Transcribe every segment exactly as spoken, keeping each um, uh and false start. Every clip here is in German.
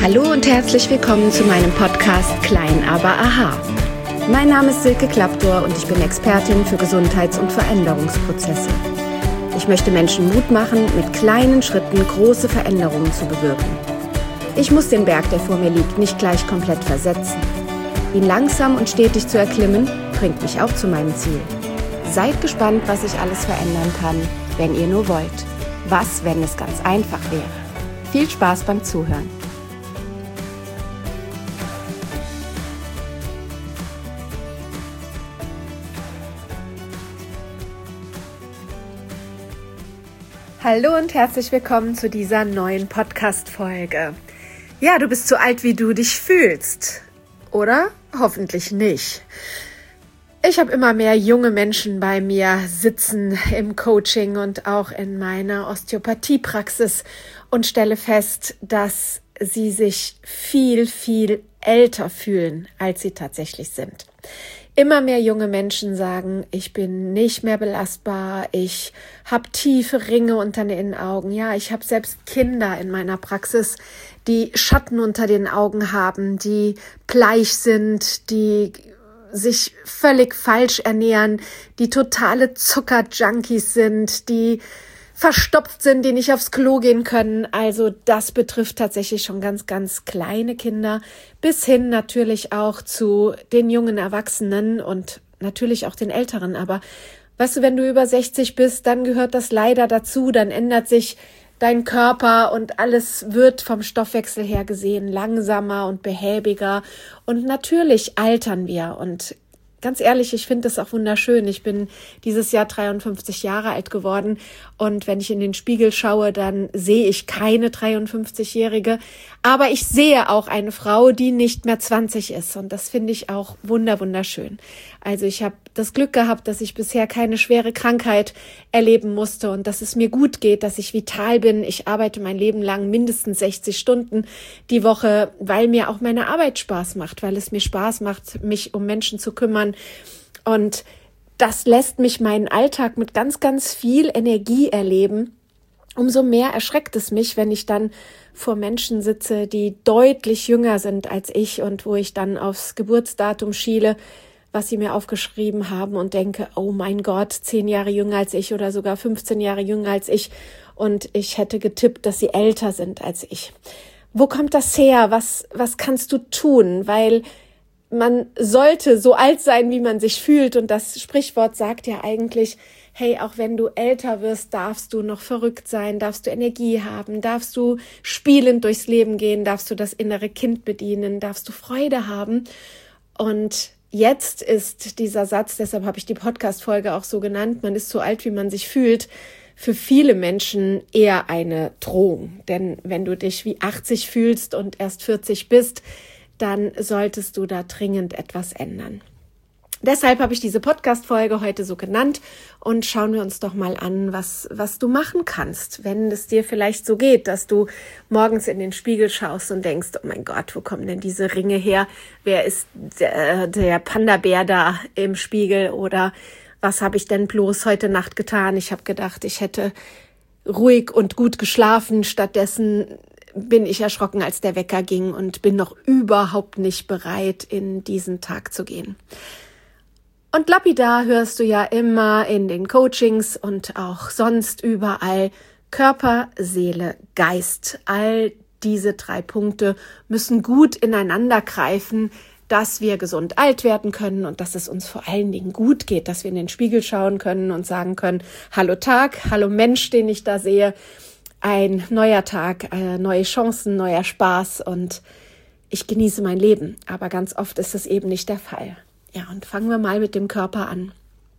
Hallo und herzlich willkommen zu meinem Podcast Klein, aber aha. Mein Name ist Silke Klaptor und ich bin Expertin für Gesundheits- und Veränderungsprozesse. Ich möchte Menschen Mut machen, mit kleinen Schritten große Veränderungen zu bewirken. Ich muss den Berg, der vor mir liegt, nicht gleich komplett versetzen. Ihn langsam und stetig zu erklimmen, bringt mich auch zu meinem Ziel. Seid gespannt, was sich alles verändern kann, wenn ihr nur wollt. Was, wenn es ganz einfach wäre? Viel Spaß beim Zuhören. Hallo und herzlich willkommen zu dieser neuen Podcast-Folge. Ja, du bist so alt, wie du dich fühlst, oder? Hoffentlich nicht. Ich habe immer mehr junge Menschen bei mir sitzen im Coaching und auch in meiner Osteopathiepraxis und stelle fest, dass sie sich viel, viel älter fühlen, als sie tatsächlich sind. Immer mehr junge Menschen sagen, ich bin nicht mehr belastbar, ich habe tiefe Ringe unter den Augen. Ja, ich habe selbst Kinder in meiner Praxis, die Schatten unter den Augen haben, die bleich sind, die sich völlig falsch ernähren, die totale Zuckerjunkies sind, die verstopft sind, die nicht aufs Klo gehen können. Also das betrifft tatsächlich schon ganz, ganz kleine Kinder, bis hin natürlich auch zu den jungen Erwachsenen und natürlich auch den Älteren. Aber weißt du, wenn du über sechzig bist, dann gehört das leider dazu, dann ändert sich dein Körper und alles wird vom Stoffwechsel her gesehen langsamer und behäbiger. Und natürlich altern wir und ganz ehrlich, ich finde das auch wunderschön. Ich bin dieses Jahr dreiundfünfzig Jahre alt geworden und wenn ich in den Spiegel schaue, dann sehe ich keine dreiundfünfzigjährige, aber ich sehe auch eine Frau, die nicht mehr zwanzig ist und das finde ich auch wunder wunderschön. Also ich habe das Glück gehabt, dass ich bisher keine schwere Krankheit erleben musste und dass es mir gut geht, dass ich vital bin. Ich arbeite mein Leben lang mindestens sechzig Stunden die Woche, weil mir auch meine Arbeit Spaß macht, weil es mir Spaß macht, mich um Menschen zu kümmern. Und das lässt mich meinen Alltag mit ganz, ganz viel Energie erleben. Umso mehr erschreckt es mich, wenn ich dann vor Menschen sitze, die deutlich jünger sind als ich und wo ich dann aufs Geburtsdatum schiele, was sie mir aufgeschrieben haben und denke, oh mein Gott, zehn Jahre jünger als ich oder sogar fünfzehn Jahre jünger als ich und ich hätte getippt, dass sie älter sind als ich. Wo kommt das her? Was, was kannst du tun? Weil man sollte so alt sein, wie man sich fühlt und das Sprichwort sagt ja eigentlich, hey, auch wenn du älter wirst, darfst du noch verrückt sein, darfst du Energie haben, darfst du spielend durchs Leben gehen, darfst du das innere Kind bedienen, darfst du Freude haben. Und jetzt ist dieser Satz, deshalb habe ich die Podcast-Folge auch so genannt, man ist so alt, wie man sich fühlt, für viele Menschen eher eine Drohung. Denn wenn du dich wie achtzig fühlst und erst vierzig bist, dann solltest du da dringend etwas ändern. Deshalb habe ich diese Podcast-Folge heute so genannt und schauen wir uns doch mal an, was, was du machen kannst, wenn es dir vielleicht so geht, dass du morgens in den Spiegel schaust und denkst, oh mein Gott, wo kommen denn diese Ringe her? Wer ist der, der Panda-Bär da im Spiegel oder was habe ich denn bloß heute Nacht getan? Ich habe gedacht, ich hätte ruhig und gut geschlafen, stattdessen bin ich erschrocken, als der Wecker ging und bin noch überhaupt nicht bereit, in diesen Tag zu gehen. Und lapidar hörst du ja immer in den Coachings und auch sonst überall Körper, Seele, Geist. All diese drei Punkte müssen gut ineinander greifen, dass wir gesund alt werden können und dass es uns vor allen Dingen gut geht, dass wir in den Spiegel schauen können und sagen können, hallo Tag, hallo Mensch, den ich da sehe, ein neuer Tag, äh, neue Chancen, neuer Spaß und ich genieße mein Leben. Aber ganz oft ist es eben nicht der Fall. Ja, und fangen wir mal mit dem Körper an.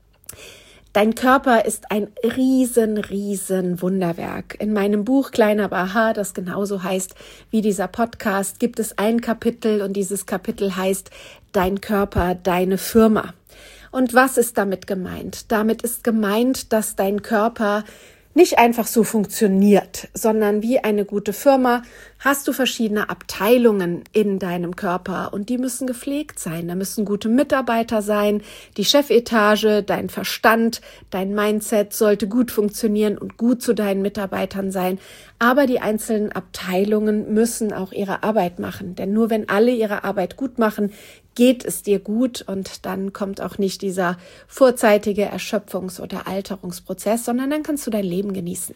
Dein Körper ist ein riesen, riesen Wunderwerk. In meinem Buch Klein, aber aha, das genauso heißt wie dieser Podcast, gibt es ein Kapitel und dieses Kapitel heißt Dein Körper, deine Firma. Und was ist damit gemeint? Damit ist gemeint, dass dein Körper nicht einfach so funktioniert, sondern wie eine gute Firma hast du verschiedene Abteilungen in deinem Körper und die müssen gepflegt sein. Da müssen gute Mitarbeiter sein, die Chefetage, dein Verstand, dein Mindset sollte gut funktionieren und gut zu deinen Mitarbeitern sein. Aber die einzelnen Abteilungen müssen auch ihre Arbeit machen, denn nur wenn alle ihre Arbeit gut machen, geht es dir gut und dann kommt auch nicht dieser vorzeitige Erschöpfungs- oder Alterungsprozess, sondern dann kannst du dein Leben genießen.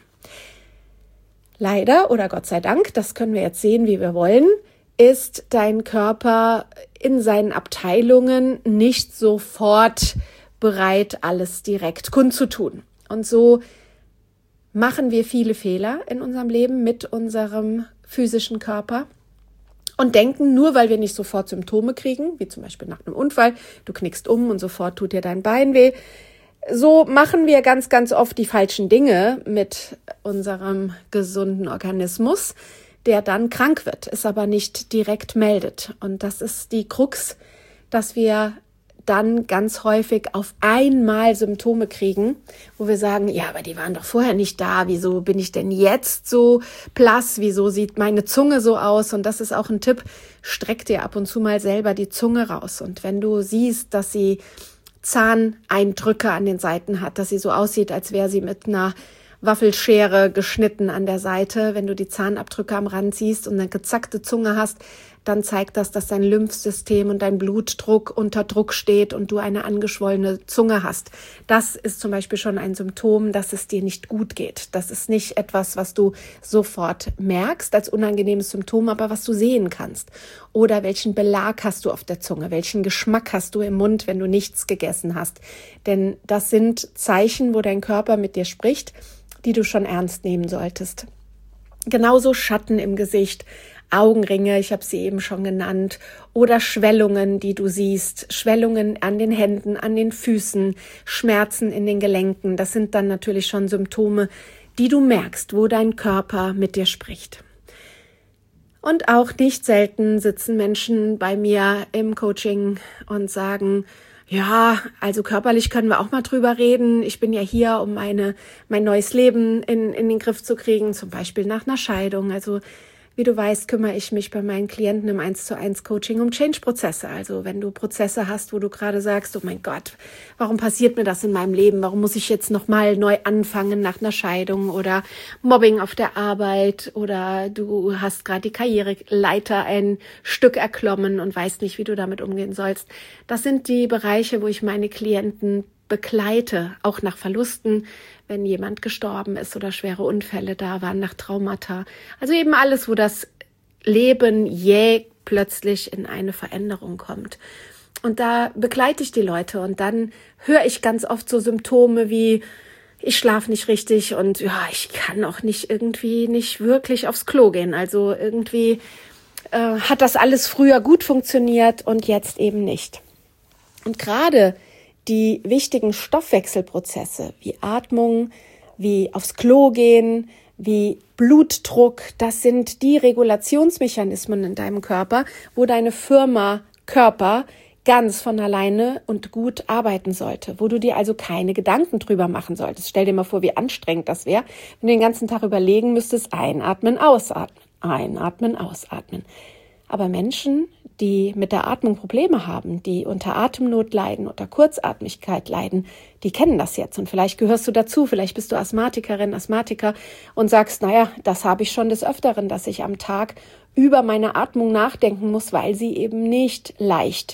Leider oder Gott sei Dank, das können wir jetzt sehen, wie wir wollen, ist dein Körper in seinen Abteilungen nicht sofort bereit, alles direkt kundzutun. Und so machen wir viele Fehler in unserem Leben mit unserem physischen Körper. Und denken, nur weil wir nicht sofort Symptome kriegen, wie zum Beispiel nach einem Unfall, du knickst um und sofort tut dir dein Bein weh, so machen wir ganz, ganz oft die falschen Dinge mit unserem gesunden Organismus, der dann krank wird, es aber nicht direkt meldet. Und das ist die Krux, dass wir dann ganz häufig auf einmal Symptome kriegen, wo wir sagen, ja, aber die waren doch vorher nicht da, wieso bin ich denn jetzt so blass, wieso sieht meine Zunge so aus? Und das ist auch ein Tipp, streck dir ab und zu mal selber die Zunge raus. Und wenn du siehst, dass sie Zahneindrücke an den Seiten hat, dass sie so aussieht, als wäre sie mit einer Waffelschere geschnitten an der Seite, wenn du die Zahnabdrücke am Rand siehst und eine gezackte Zunge hast, dann zeigt das, dass dein Lymphsystem und dein Blutdruck unter Druck steht und du eine angeschwollene Zunge hast. Das ist zum Beispiel schon ein Symptom, dass es dir nicht gut geht. Das ist nicht etwas, was du sofort merkst als unangenehmes Symptom, aber was du sehen kannst. Oder welchen Belag hast du auf der Zunge? Welchen Geschmack hast du im Mund, wenn du nichts gegessen hast? Denn das sind Zeichen, wo dein Körper mit dir spricht, die du schon ernst nehmen solltest. Genauso Schatten im Gesicht, Augenringe, ich habe sie eben schon genannt, oder Schwellungen, die du siehst, Schwellungen an den Händen, an den Füßen, Schmerzen in den Gelenken. Das sind dann natürlich schon Symptome, die du merkst, wo dein Körper mit dir spricht. Und auch nicht selten sitzen Menschen bei mir im Coaching und sagen, ja, also körperlich können wir auch mal drüber reden. Ich bin ja hier, um meine mein neues Leben in, in den Griff zu kriegen, zum Beispiel nach einer Scheidung. Also wie du weißt, kümmere ich mich bei meinen Klienten im eins zu eins Coaching um Change-Prozesse. Also wenn du Prozesse hast, wo du gerade sagst, oh mein Gott, warum passiert mir das in meinem Leben? Warum muss ich jetzt nochmal neu anfangen nach einer Scheidung oder Mobbing auf der Arbeit oder du hast gerade die Karriereleiter ein Stück erklommen und weißt nicht, wie du damit umgehen sollst. Das sind die Bereiche, wo ich meine Klienten begleite, auch nach Verlusten, wenn jemand gestorben ist oder schwere Unfälle da waren, nach Traumata. Also eben alles, wo das Leben jäh plötzlich in eine Veränderung kommt. Und da begleite ich die Leute und dann höre ich ganz oft so Symptome wie, ich schlafe nicht richtig und ja, ich kann auch nicht irgendwie nicht wirklich aufs Klo gehen. Also irgendwie äh, hat das alles früher gut funktioniert und jetzt eben nicht. Und gerade die wichtigen Stoffwechselprozesse wie Atmung, wie aufs Klo gehen, wie Blutdruck, das sind die Regulationsmechanismen in deinem Körper, wo deine Firma Körper ganz von alleine und gut arbeiten sollte, wo du dir also keine Gedanken drüber machen solltest. Stell dir mal vor, wie anstrengend das wäre, wenn du den ganzen Tag überlegen müsstest, einatmen, ausatmen, einatmen, ausatmen. Aber Menschen, die mit der Atmung Probleme haben, die unter Atemnot leiden, unter Kurzatmigkeit leiden, die kennen das jetzt. Und vielleicht gehörst du dazu, vielleicht bist du Asthmatikerin, Asthmatiker und sagst, naja, das habe ich schon des Öfteren, dass ich am Tag über meine Atmung nachdenken muss, weil sie eben nicht leicht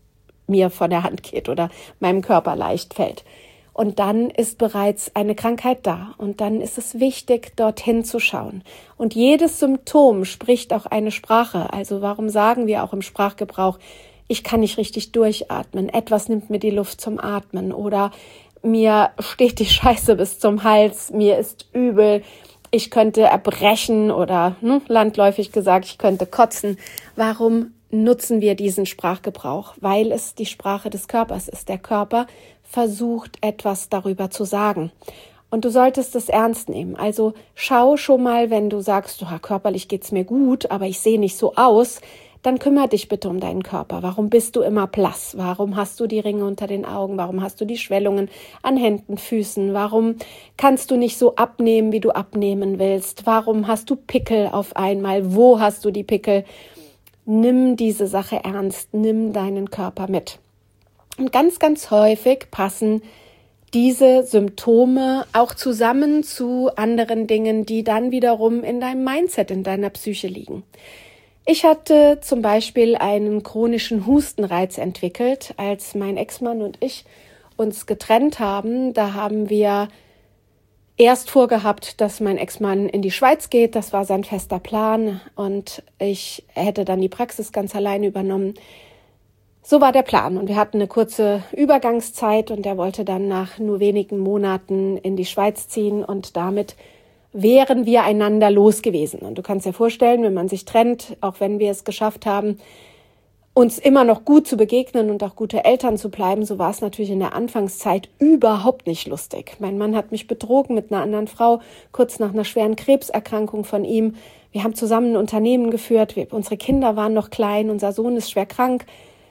mir von der Hand geht oder meinem Körper leicht fällt. Und dann ist bereits eine Krankheit da. Und dann ist es wichtig, dorthin zu schauen. Und jedes Symptom spricht auch eine Sprache. Also warum sagen wir auch im Sprachgebrauch, ich kann nicht richtig durchatmen, etwas nimmt mir die Luft zum Atmen oder mir steht die Scheiße bis zum Hals, mir ist übel, ich könnte erbrechen oder hm, landläufig gesagt, ich könnte kotzen. Warum nutzen wir diesen Sprachgebrauch? Weil es die Sprache des Körpers ist. Der Körper versucht, etwas darüber zu sagen. Und du solltest es ernst nehmen. Also schau schon mal, wenn du sagst, oh, körperlich geht's mir gut, aber ich sehe nicht so aus, dann kümmere dich bitte um deinen Körper. Warum bist du immer blass? Warum hast du die Ringe unter den Augen? Warum hast du die Schwellungen an Händen, Füßen? Warum kannst du nicht so abnehmen, wie du abnehmen willst? Warum hast du Pickel auf einmal? Wo hast du die Pickel? Nimm diese Sache ernst, nimm deinen Körper mit. Und ganz, ganz häufig passen diese Symptome auch zusammen zu anderen Dingen, die dann wiederum in deinem Mindset, in deiner Psyche liegen. Ich hatte zum Beispiel einen chronischen Hustenreiz entwickelt, als mein Ex-Mann und ich uns getrennt haben. Da haben wir erst vorgehabt, dass mein Ex-Mann in die Schweiz geht. Das war sein fester Plan und ich hätte dann die Praxis ganz alleine übernommen. So war der Plan und wir hatten eine kurze Übergangszeit und er wollte dann nach nur wenigen Monaten in die Schweiz ziehen und damit wären wir einander los gewesen. Und du kannst dir vorstellen, wenn man sich trennt, auch wenn wir es geschafft haben, uns immer noch gut zu begegnen und auch gute Eltern zu bleiben, so war es natürlich in der Anfangszeit überhaupt nicht lustig. Mein Mann hat mich betrogen mit einer anderen Frau, kurz nach einer schweren Krebserkrankung von ihm. Wir haben zusammen ein Unternehmen geführt, wir, unsere Kinder waren noch klein, unser Sohn ist schwer krank.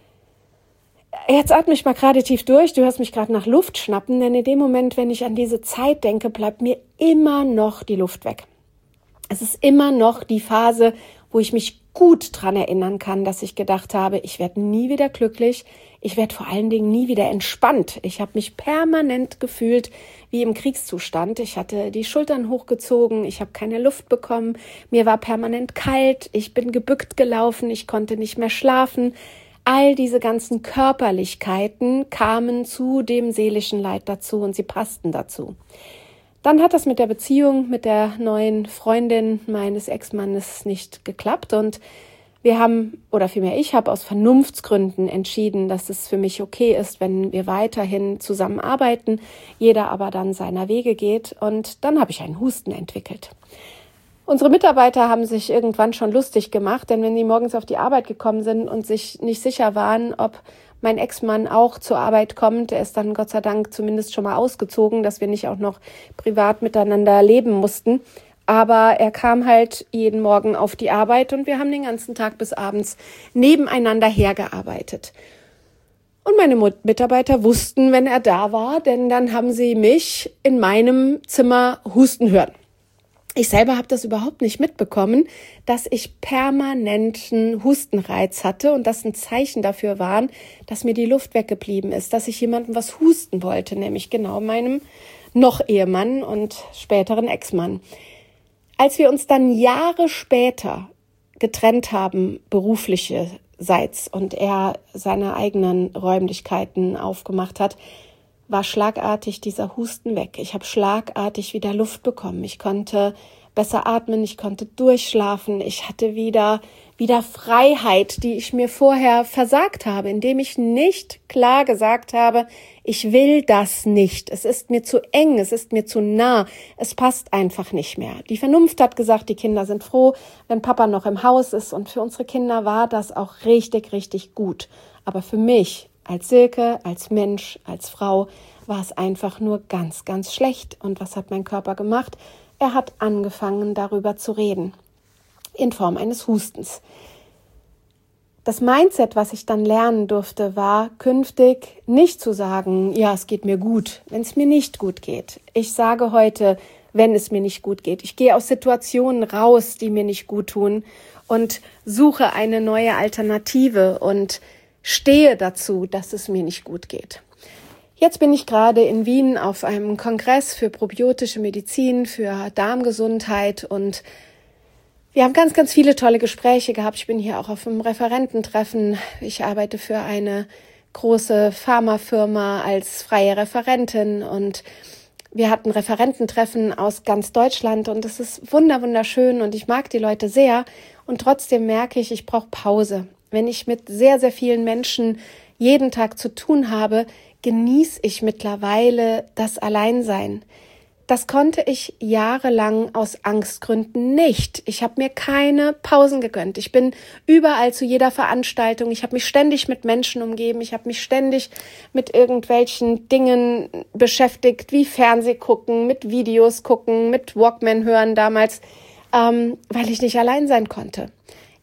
Jetzt atme ich mal gerade tief durch, du hörst mich gerade nach Luft schnappen, denn in dem Moment, wenn ich an diese Zeit denke, bleibt mir immer noch die Luft weg. Es ist immer noch die Phase, wo ich mich gut dran erinnern kann, dass ich gedacht habe, ich werde nie wieder glücklich, ich werde vor allen Dingen nie wieder entspannt. Ich habe mich permanent gefühlt wie im Kriegszustand. Ich hatte die Schultern hochgezogen, ich habe keine Luft bekommen, mir war permanent kalt, ich bin gebückt gelaufen, ich konnte nicht mehr schlafen. All diese ganzen Körperlichkeiten kamen zu dem seelischen Leid dazu und sie passten dazu. Dann hat das mit der Beziehung mit der neuen Freundin meines Ex-Mannes nicht geklappt und wir haben, oder vielmehr ich habe aus Vernunftsgründen entschieden, dass es für mich okay ist, wenn wir weiterhin zusammenarbeiten, jeder aber dann seiner Wege geht und dann habe ich einen Husten entwickelt. Unsere Mitarbeiter haben sich irgendwann schon lustig gemacht, denn wenn sie morgens auf die Arbeit gekommen sind und sich nicht sicher waren, ob mein Ex-Mann auch zur Arbeit kommt, er ist dann Gott sei Dank zumindest schon mal ausgezogen, dass wir nicht auch noch privat miteinander leben mussten. Aber er kam halt jeden Morgen auf die Arbeit und wir haben den ganzen Tag bis abends nebeneinander hergearbeitet. Und meine Mitarbeiter wussten, wenn er da war, denn dann haben sie mich in meinem Zimmer husten hören. Ich selber habe das überhaupt nicht mitbekommen, dass ich permanenten Hustenreiz hatte und das ein Zeichen dafür war, dass mir die Luft weggeblieben ist, dass ich jemandem was husten wollte, nämlich genau meinem noch Ehemann und späteren Ex-Mann. Als wir uns dann Jahre später getrennt haben, beruflicherseits, und er seine eigenen Räumlichkeiten aufgemacht hat, war schlagartig dieser Husten weg. Ich habe schlagartig wieder Luft bekommen. Ich konnte besser atmen, ich konnte durchschlafen. Ich hatte wieder, wieder Freiheit, die ich mir vorher versagt habe, indem ich nicht klar gesagt habe, ich will das nicht. Es ist mir zu eng, es ist mir zu nah, es passt einfach nicht mehr. Die Vernunft hat gesagt, die Kinder sind froh, wenn Papa noch im Haus ist. Und für unsere Kinder war das auch richtig, richtig gut. Aber für mich als Silke, als Mensch, als Frau war es einfach nur ganz, ganz schlecht. Und was hat mein Körper gemacht? Er hat angefangen, darüber zu reden, in Form eines Hustens. Das Mindset, was ich dann lernen durfte, war künftig nicht zu sagen, ja, es geht mir gut, wenn es mir nicht gut geht. Ich sage heute, wenn es mir nicht gut geht. Ich gehe aus Situationen raus, die mir nicht gut tun und suche eine neue Alternative und stehe dazu, dass es mir nicht gut geht. Jetzt bin ich gerade in Wien auf einem Kongress für probiotische Medizin, für Darmgesundheit und wir haben ganz, ganz viele tolle Gespräche gehabt. Ich bin hier auch auf einem Referententreffen. Ich arbeite für eine große Pharmafirma als freie Referentin und wir hatten Referententreffen aus ganz Deutschland und es ist wunder, wunderschön und ich mag die Leute sehr und trotzdem merke ich, ich brauche Pause. Wenn ich mit sehr, sehr vielen Menschen jeden Tag zu tun habe, genieße ich mittlerweile das Alleinsein. Das konnte ich jahrelang aus Angstgründen nicht. Ich habe mir keine Pausen gegönnt. Ich bin überall zu jeder Veranstaltung. Ich habe mich ständig mit Menschen umgeben. Ich habe mich ständig mit irgendwelchen Dingen beschäftigt, wie Fernseh gucken, mit Videos gucken, mit Walkman hören damals, ähm, weil ich nicht allein sein konnte.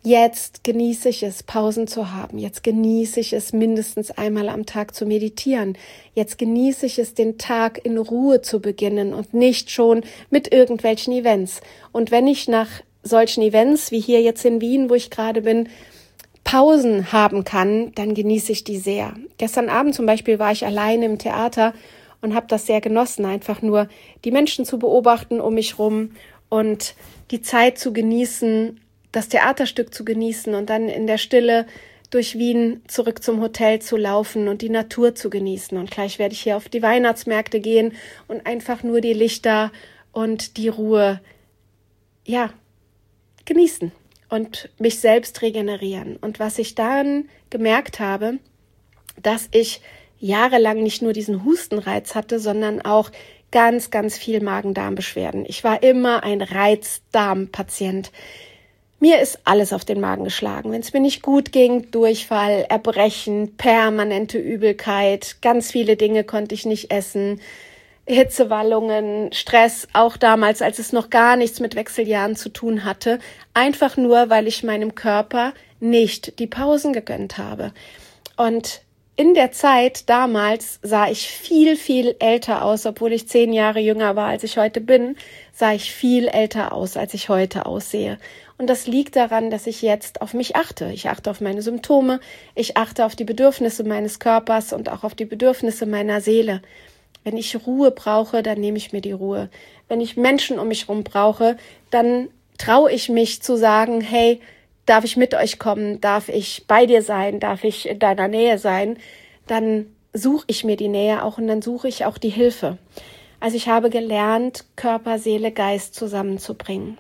Jetzt genieße ich es, Pausen zu haben. Jetzt genieße ich es, mindestens einmal am Tag zu meditieren. Jetzt genieße ich es, den Tag in Ruhe zu beginnen und nicht schon mit irgendwelchen Events. Und wenn ich nach solchen Events, wie hier jetzt in Wien, wo ich gerade bin, Pausen haben kann, dann genieße ich die sehr. Gestern Abend zum Beispiel war ich alleine im Theater und habe das sehr genossen, einfach nur die Menschen zu beobachten um mich rum und die Zeit zu genießen, das Theaterstück zu genießen und dann in der Stille durch Wien zurück zum Hotel zu laufen und die Natur zu genießen. Und gleich werde ich hier auf die Weihnachtsmärkte gehen und einfach nur die Lichter und die Ruhe, ja, genießen und mich selbst regenerieren. Und was ich dann gemerkt habe, dass ich jahrelang nicht nur diesen Hustenreiz hatte, sondern auch ganz, ganz viel Magen-Darm-Beschwerden. Ich war immer ein Reizdarmpatient. Mir ist alles auf den Magen geschlagen. Wenn es mir nicht gut ging, Durchfall, Erbrechen, permanente Übelkeit, ganz viele Dinge konnte ich nicht essen, Hitzewallungen, Stress, auch damals, als es noch gar nichts mit Wechseljahren zu tun hatte, einfach nur, weil ich meinem Körper nicht die Pausen gegönnt habe. Und in der Zeit damals sah ich viel, viel älter aus, obwohl ich zehn Jahre jünger war, als ich heute bin, sah ich viel älter aus, als ich heute aussehe. Und das liegt daran, dass ich jetzt auf mich achte. Ich achte auf meine Symptome, ich achte auf die Bedürfnisse meines Körpers und auch auf die Bedürfnisse meiner Seele. Wenn ich Ruhe brauche, dann nehme ich mir die Ruhe. Wenn ich Menschen um mich herum brauche, dann traue ich mich zu sagen, hey, darf ich mit euch kommen? Darf ich bei dir sein? Darf ich in deiner Nähe sein? Dann suche ich mir die Nähe auch und dann suche ich auch die Hilfe. Also ich habe gelernt, Körper, Seele, Geist zusammenzubringen.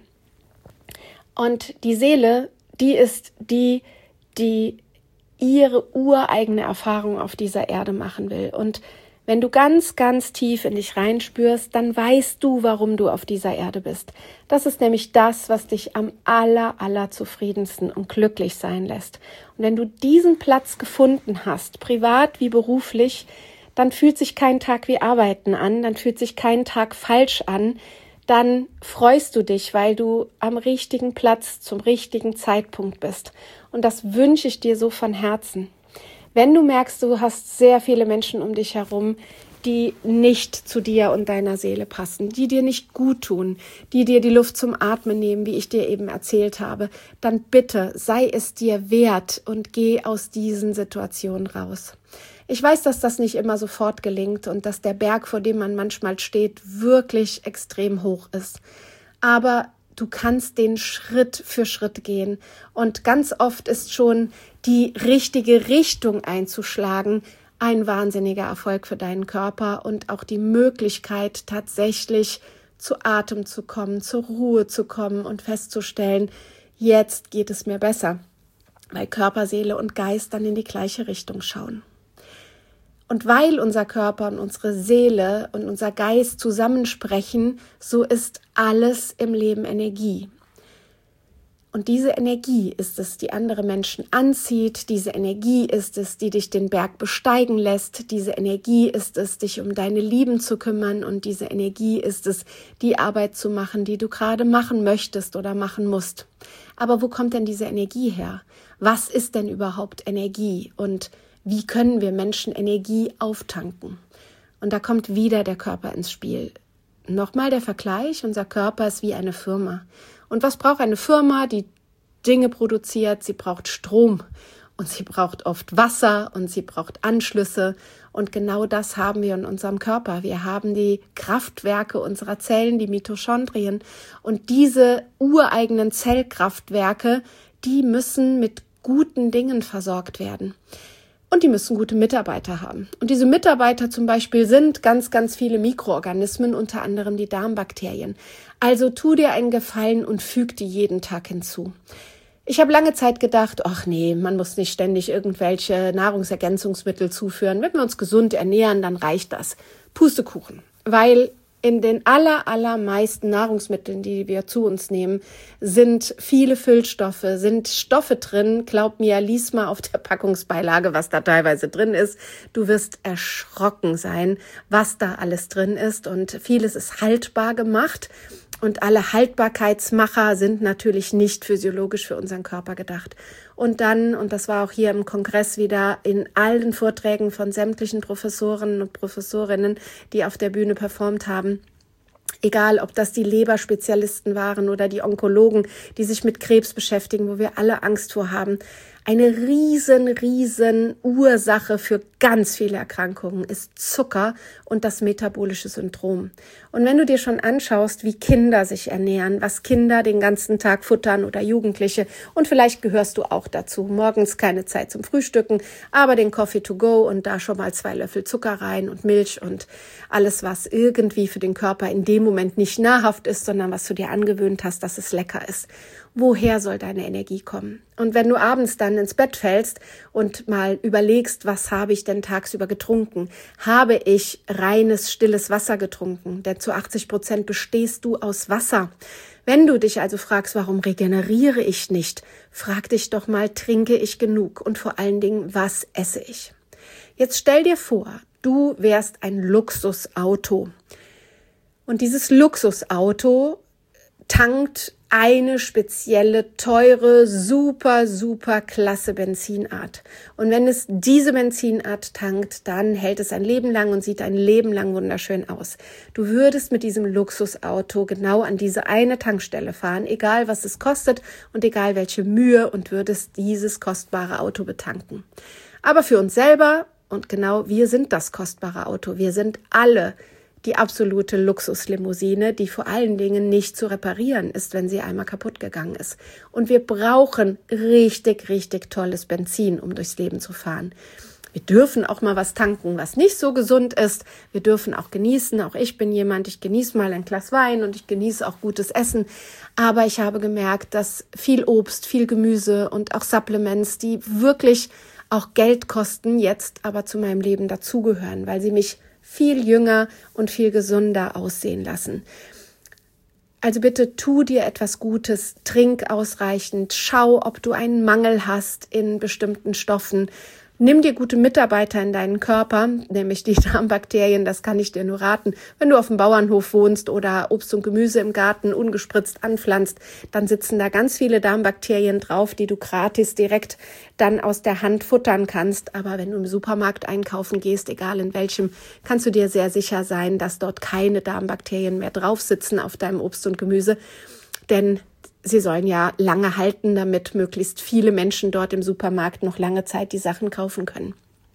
Und die Seele, die ist die, die ihre ureigene Erfahrung auf dieser Erde machen will. Und wenn du ganz, ganz tief in dich reinspürst, dann weißt du, warum du auf dieser Erde bist. Das ist nämlich das, was dich am aller, aller zufriedensten und glücklich sein lässt. Und wenn du diesen Platz gefunden hast, privat wie beruflich, dann fühlt sich kein Tag wie Arbeiten an, dann fühlt sich kein Tag falsch an, dann freust du dich, weil du am richtigen Platz zum richtigen Zeitpunkt bist. Und das wünsche ich dir so von Herzen. Wenn du merkst, du hast sehr viele Menschen um dich herum, die nicht zu dir und deiner Seele passen, die dir nicht gut tun, die dir die Luft zum Atmen nehmen, wie ich dir eben erzählt habe, dann bitte sei es dir wert und geh aus diesen Situationen raus. Ich weiß, dass das nicht immer sofort gelingt und dass der Berg, vor dem man manchmal steht, wirklich extrem hoch ist. Aber du kannst den Schritt für Schritt gehen und ganz oft ist schon die richtige Richtung einzuschlagen ein wahnsinniger Erfolg für deinen Körper und auch die Möglichkeit, tatsächlich zu Atem zu kommen, zur Ruhe zu kommen und festzustellen, jetzt geht es mir besser, weil Körper, Seele und Geist dann in die gleiche Richtung schauen. Und weil unser Körper und unsere Seele und unser Geist zusammensprechen, so ist alles im Leben Energie. Und diese Energie ist es, die andere Menschen anzieht. Diese Energie ist es, die dich den Berg besteigen lässt. Diese Energie ist es, dich um deine Lieben zu kümmern. Und diese Energie ist es, die Arbeit zu machen, die du gerade machen möchtest oder machen musst. Aber wo kommt denn diese Energie her? Was ist denn überhaupt Energie? Und wie können wir Menschen Energie auftanken? Und da kommt wieder der Körper ins Spiel. Nochmal der Vergleich, unser Körper ist wie eine Firma. Und was braucht eine Firma, die Dinge produziert? Sie braucht Strom und sie braucht oft Wasser und sie braucht Anschlüsse. Und genau das haben wir in unserem Körper. Wir haben die Kraftwerke unserer Zellen, die Mitochondrien. Und diese ureigenen Zellkraftwerke, die müssen mit guten Dingen versorgt werden. Und die müssen gute Mitarbeiter haben. Und diese Mitarbeiter zum Beispiel sind ganz, ganz viele Mikroorganismen, unter anderem die Darmbakterien. Also tu dir einen Gefallen und füg die jeden Tag hinzu. Ich habe lange Zeit gedacht, ach nee, man muss nicht ständig irgendwelche Nahrungsergänzungsmittel zuführen. Wenn wir uns gesund ernähren, dann reicht das. Pustekuchen. Weil in den aller, allermeisten Nahrungsmitteln, die wir zu uns nehmen, sind viele Füllstoffe, sind Stoffe drin. Glaub mir, lies mal auf der Packungsbeilage, was da teilweise drin ist. Du wirst erschrocken sein, was da alles drin ist. Und vieles ist haltbar gemacht. Und alle Haltbarkeitsmacher sind natürlich nicht physiologisch für unseren Körper gedacht. Und dann, und das war auch hier im Kongress wieder in allen Vorträgen von sämtlichen Professoren und Professorinnen, die auf der Bühne performt haben, egal ob das die Leberspezialisten waren oder die Onkologen, die sich mit Krebs beschäftigen, wo wir alle Angst vor haben. Eine riesen, riesen Ursache für ganz viele Erkrankungen ist Zucker und das metabolische Syndrom. Und wenn du dir schon anschaust, wie Kinder sich ernähren, was Kinder den ganzen Tag futtern oder Jugendliche, und vielleicht gehörst du auch dazu, morgens keine Zeit zum Frühstücken, aber den Coffee to go und da schon mal zwei Löffel Zucker rein und Milch und alles, was irgendwie für den Körper in dem Moment nicht nahrhaft ist, sondern was du dir angewöhnt hast, dass es lecker ist. Woher soll deine Energie kommen? Und wenn du abends dann ins Bett fällst und mal überlegst, was habe ich denn tagsüber getrunken? Habe ich reines, stilles Wasser getrunken? Denn zu achtzig Prozent bestehst du aus Wasser. Wenn du dich also fragst, warum regeneriere ich nicht? Frag dich doch mal, trinke ich genug? Und vor allen Dingen, was esse ich? Jetzt stell dir vor, du wärst ein Luxusauto. Und dieses Luxusauto tankt eine spezielle, teure, super, super klasse Benzinart. Und wenn es diese Benzinart tankt, dann hält es ein Leben lang und sieht ein Leben lang wunderschön aus. Du würdest mit diesem Luxusauto genau an diese eine Tankstelle fahren, egal was es kostet und egal welche Mühe, und würdest dieses kostbare Auto betanken. Aber für uns selber, und genau wir sind das kostbare Auto, wir sind alle die absolute Luxuslimousine, die vor allen Dingen nicht zu reparieren ist, wenn sie einmal kaputt gegangen ist. Und wir brauchen richtig, richtig tolles Benzin, um durchs Leben zu fahren. Wir dürfen auch mal was tanken, was nicht so gesund ist. Wir dürfen auch genießen. Auch ich bin jemand, ich genieße mal ein Glas Wein und ich genieße auch gutes Essen. Aber ich habe gemerkt, dass viel Obst, viel Gemüse und auch Supplements, die wirklich auch Geld kosten, jetzt aber zu meinem Leben dazugehören, weil sie mich viel jünger und viel gesünder aussehen lassen. Also bitte tu dir etwas Gutes, trink ausreichend, schau, ob du einen Mangel hast in bestimmten Stoffen. Nimm dir gute Mitarbeiter in deinen Körper, nämlich die Darmbakterien, das kann ich dir nur raten. Wenn du auf dem Bauernhof wohnst oder Obst und Gemüse im Garten ungespritzt anpflanzt, dann sitzen da ganz viele Darmbakterien drauf, die du gratis direkt dann aus der Hand futtern kannst. Aber wenn du im Supermarkt einkaufen gehst, egal in welchem, kannst du dir sehr sicher sein, dass dort keine Darmbakterien mehr drauf sitzen auf deinem Obst und Gemüse. Denn sie sollen ja lange halten, damit möglichst viele Menschen dort im Supermarkt noch lange Zeit die Sachen kaufen können.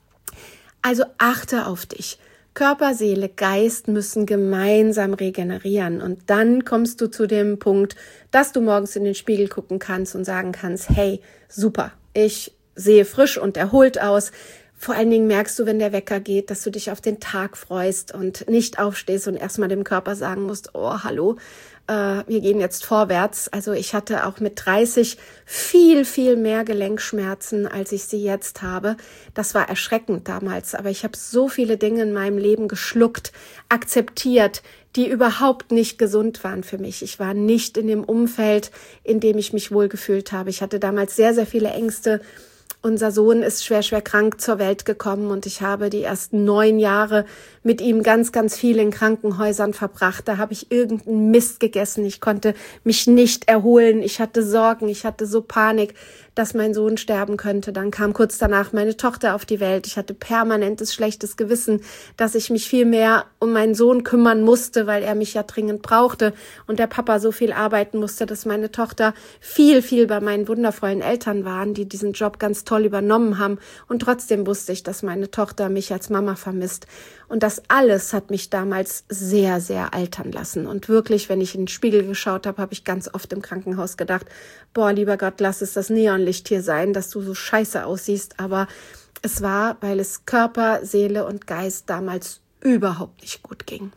Also achte auf dich. Körper, Seele, Geist müssen gemeinsam regenerieren. Und dann kommst du zu dem Punkt, dass du morgens in den Spiegel gucken kannst und sagen kannst, hey, super, ich sehe frisch und erholt aus. Vor allen Dingen merkst du, wenn der Wecker geht, dass du dich auf den Tag freust und nicht aufstehst und erstmal dem Körper sagen musst, oh, hallo, äh, wir gehen jetzt vorwärts. Also ich hatte auch mit dreißig viel, viel mehr Gelenkschmerzen, als ich sie jetzt habe. Das war erschreckend damals, aber ich habe so viele Dinge in meinem Leben geschluckt, akzeptiert, die überhaupt nicht gesund waren für mich. Ich war nicht in dem Umfeld, in dem ich mich wohlgefühlt habe. Ich hatte damals sehr, sehr viele Ängste. Unser Sohn ist schwer, schwer krank zur Welt gekommen und ich habe die ersten neun Jahre mit ihm ganz, ganz viel in Krankenhäusern verbracht. Da habe ich irgendeinen Mist gegessen. Ich konnte mich nicht erholen. Ich hatte Sorgen. Ich hatte so Panik, dass mein Sohn sterben könnte. Dann kam kurz danach meine Tochter auf die Welt. Ich hatte permanentes schlechtes Gewissen, dass ich mich viel mehr um meinen Sohn kümmern musste, weil er mich ja dringend brauchte und der Papa so viel arbeiten musste, dass meine Tochter viel, viel bei meinen wundervollen Eltern waren, die diesen Job ganz toll übernommen haben. Und trotzdem wusste ich, dass meine Tochter mich als Mama vermisst. Und das alles hat mich damals sehr, sehr altern lassen. Und wirklich, wenn ich in den Spiegel geschaut habe, habe ich ganz oft im Krankenhaus gedacht, boah, lieber Gott, lass es das Neonlicht hier sein, dass du so scheiße aussiehst. Aber es war, weil es Körper, Seele und Geist damals überhaupt nicht gut ging.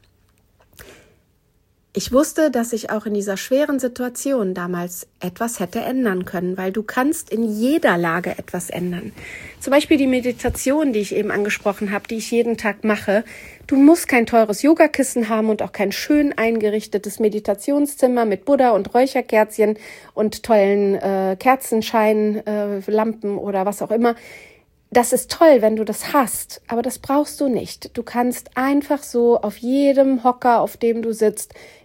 Ich wusste, dass ich auch in dieser schweren Situation damals etwas hätte ändern können, weil du kannst in jeder Lage etwas ändern. Zum Beispiel die Meditation, die ich eben angesprochen habe, die ich jeden Tag mache. Du musst kein teures Yogakissen haben und auch kein schön eingerichtetes Meditationszimmer mit Buddha und Räucherkerzchen und tollen äh, Kerzenscheinlampen äh, oder was auch immer. Das ist toll, wenn du das hast, aber das brauchst du nicht. Du kannst einfach so auf jedem Hocker, auf dem du sitzt,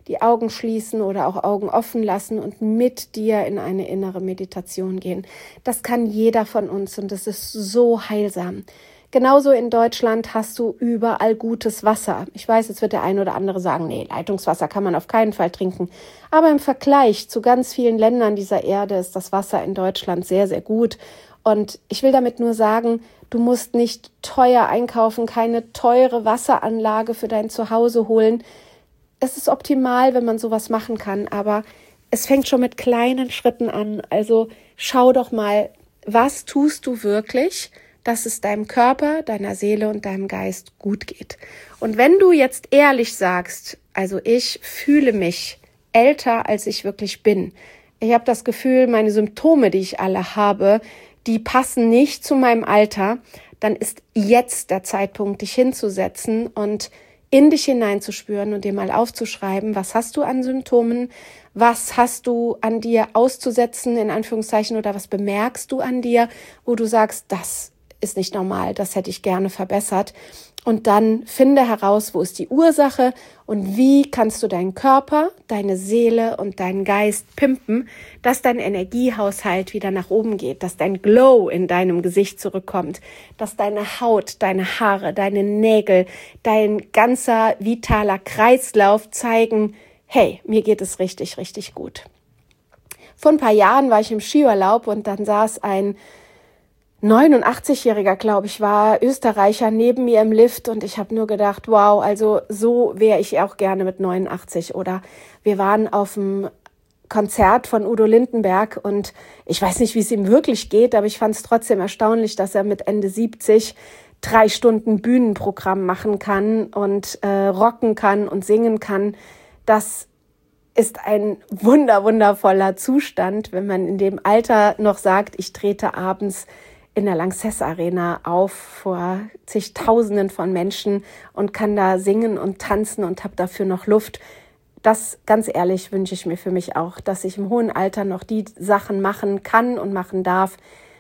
die Augen schließen oder auch Augen offen lassen und mit dir in eine innere Meditation gehen. Das kann jeder von uns und das ist so heilsam. Genauso in Deutschland hast du überall gutes Wasser. Ich weiß, jetzt wird der eine oder andere sagen, nee, Leitungswasser kann man auf keinen Fall trinken. Aber im Vergleich zu ganz vielen Ländern dieser Erde ist das Wasser in Deutschland sehr, sehr gut. Und ich will damit nur sagen, du musst nicht teuer einkaufen, keine teure Wasseranlage für dein Zuhause holen. Es ist optimal, wenn man sowas machen kann, aber es fängt schon mit kleinen Schritten an. Also schau doch mal, was tust du wirklich, dass es deinem Körper, deiner Seele und deinem Geist gut geht. Und wenn du jetzt ehrlich sagst, also ich fühle mich älter, als ich wirklich bin. Ich habe das Gefühl, meine Symptome, die ich alle habe, die passen nicht zu meinem Alter, dann ist jetzt der Zeitpunkt, dich hinzusetzen und in dich hineinzuspüren und dir mal aufzuschreiben, was hast du an Symptomen, was hast du an dir auszusetzen, in Anführungszeichen, oder was bemerkst du an dir, wo du sagst, das ist nicht normal, das hätte ich gerne verbessert. Und dann finde heraus, wo ist die Ursache und wie kannst du deinen Körper, deine Seele und deinen Geist pimpen, dass dein Energiehaushalt wieder nach oben geht, dass dein Glow in deinem Gesicht zurückkommt, dass deine Haut, deine Haare, deine Nägel, dein ganzer vitaler Kreislauf zeigen, hey, mir geht es richtig, richtig gut. Vor ein paar Jahren war ich im Skiurlaub und dann saß ein neunundachtzigjähriger, glaube ich, war Österreicher neben mir im Lift und ich habe nur gedacht, wow, also so wäre ich auch gerne mit neunundachtzig. Oder wir waren auf dem Konzert von Udo Lindenberg und ich weiß nicht, wie es ihm wirklich geht, aber ich fand es trotzdem erstaunlich, dass er mit Ende siebzig drei Stunden Bühnenprogramm machen kann und äh, rocken kann und singen kann. Das ist ein wunder, wundervoller Zustand, wenn man in dem Alter noch sagt, ich trete abends in der Lanxess Arena auf vor zigtausenden von Menschen und kann da singen und tanzen und habe dafür noch Luft. Das, ganz ehrlich, wünsche ich mir für mich auch, dass ich im hohen Alter noch die Sachen machen kann und machen darf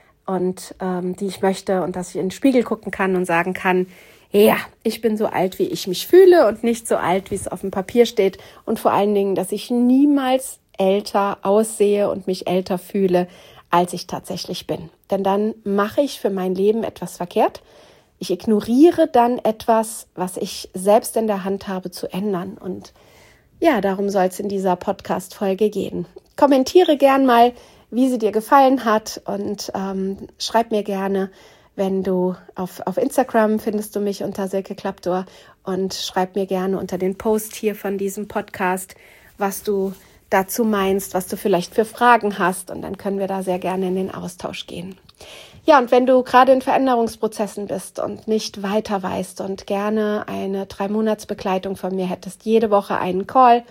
und ähm, die ich möchte und dass ich in den Spiegel gucken kann und sagen kann, ja, ich bin so alt, wie ich mich fühle und nicht so alt, wie es auf dem Papier steht und vor allen Dingen, dass ich niemals älter aussehe und mich älter fühle, als ich tatsächlich bin. Denn dann mache ich für mein Leben etwas verkehrt. Ich ignoriere dann etwas, was ich selbst in der Hand habe zu ändern. Und ja, darum soll es in dieser Podcast-Folge gehen. Kommentiere gern mal, wie sie dir gefallen hat und ähm, schreib mir gerne, wenn du auf, auf Instagram findest du mich unter Silke Klapdor und schreib mir gerne unter den Post hier von diesem Podcast, was du dazu meinst, was du vielleicht für Fragen hast und dann können wir da sehr gerne in den Austausch gehen. Ja, und wenn du gerade in Veränderungsprozessen bist und nicht weiter weißt und gerne eine Drei-Monats-Begleitung von mir hättest, jede Woche einen Call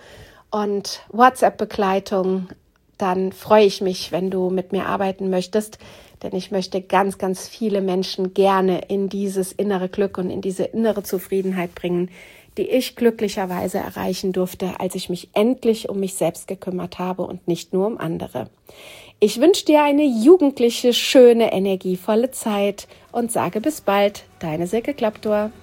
und WhatsApp-Begleitung, dann freue ich mich, wenn du mit mir arbeiten möchtest, denn ich möchte ganz, ganz viele Menschen gerne in dieses innere Glück und in diese innere Zufriedenheit bringen, die ich glücklicherweise erreichen durfte, als ich mich endlich um mich selbst gekümmert habe und nicht nur um andere. Ich wünsche dir eine jugendliche, schöne, energievolle Zeit und sage bis bald, deine Silke Klapdor.